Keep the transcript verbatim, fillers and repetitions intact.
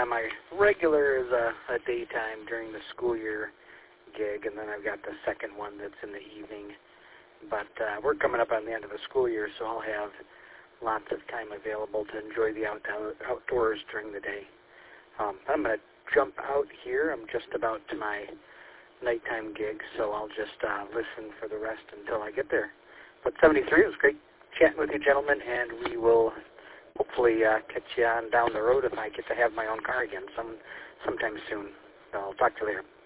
uh, my regular is a, a daytime during the school year gig, and then I've got the second one that's in the evening. But uh, we're coming up on the end of the school year, so I'll have lots of time available to enjoy the out- outdoors during the day. Um, I'm going to jump out here. I'm just about to my nighttime gig, so I'll just uh, listen for the rest until I get there. But seventy-three, it was great chatting with you, gentlemen, and we will hopefully uh, catch you on down the road if I get to have my own car again some sometime soon. So I'll talk to you later.